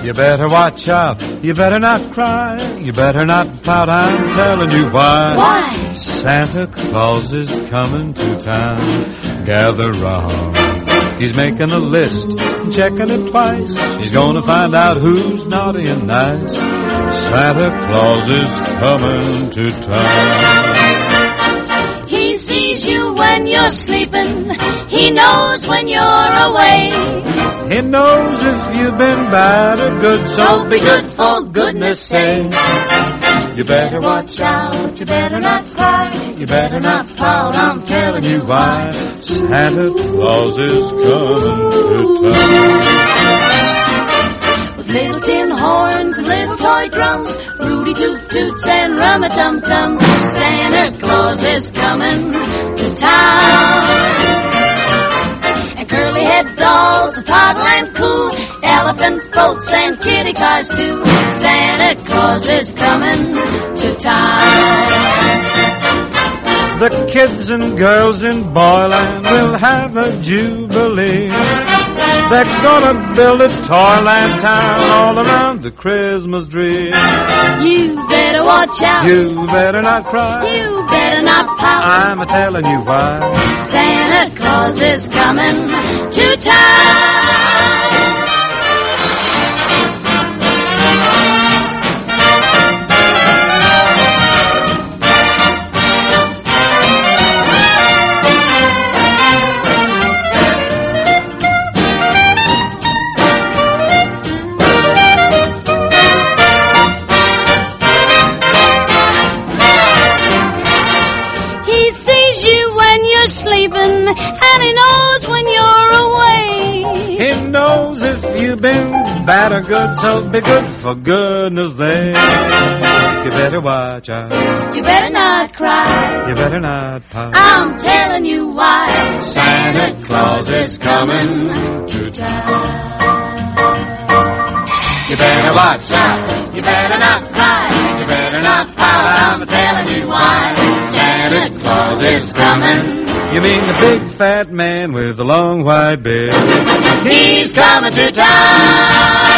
You better watch out, you better not cry, you better not pout, I'm telling you why. Why? Santa Claus is coming to town. Gather round. He's making a list, checking it twice. He's gonna find out who's naughty and nice. Santa Claus is coming to town. He sees you when you're sleeping. He knows when you're away. He knows if you've been bad or good, So be good for goodness sake. you better watch out, you better not cry, you better not pout, I'm telling you why. Santa Claus is coming to town. With little tin horns and little toy drums, Rudy Toot Toots and Rum-a-Tum-Tums, Santa Claus is coming to town. And curly-head dolls, a toddle and coo, elephant boats and kitty cars too. Santa Claus is coming to town. The kids and girls in Boyland will have a jubilee. They're gonna build a toyland town all around the Christmas tree. You better watch out. You better not cry. You better not pout. I'm a-telling you why. Santa Claus is coming to town. Sleeping, and he knows when you're away. He knows if you've been bad or good, so be good for goodness sake. You better watch out. You better not cry. You better not pout. I'm telling you why. Santa Claus is coming to town. You better watch out. You better not cry. You better not pout. I'm telling you why. Santa Claus is coming. You mean the big fat man with the long white beard? He's coming to town.